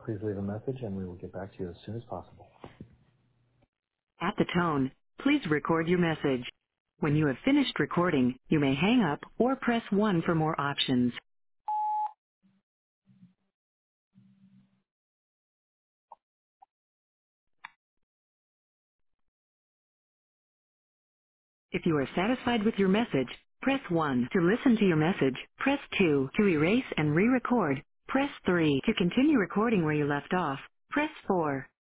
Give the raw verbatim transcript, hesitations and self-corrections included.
Please leave a message and we will get back to you as soon as possible. At the tone, please record your message. When you have finished recording, you may hang up or press one for more options. If you are satisfied with your message, press one. To listen to your message, press two. To erase and re-record, press three. To continue recording where you left off, press four.